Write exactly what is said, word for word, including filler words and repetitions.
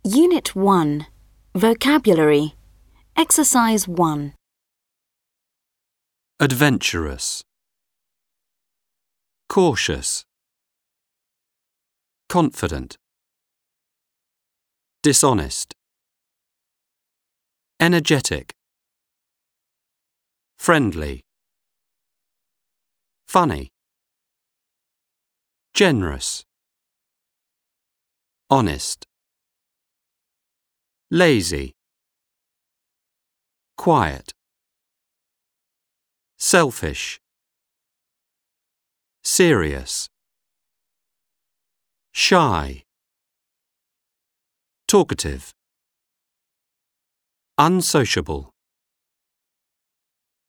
Unit one. Vocabulary. Exercise one. Adventurous, cautious, confident, dishonest, energetic, friendly, funny, generous, honest, lazy, quiet, selfish, serious, shy, talkative, unsociable.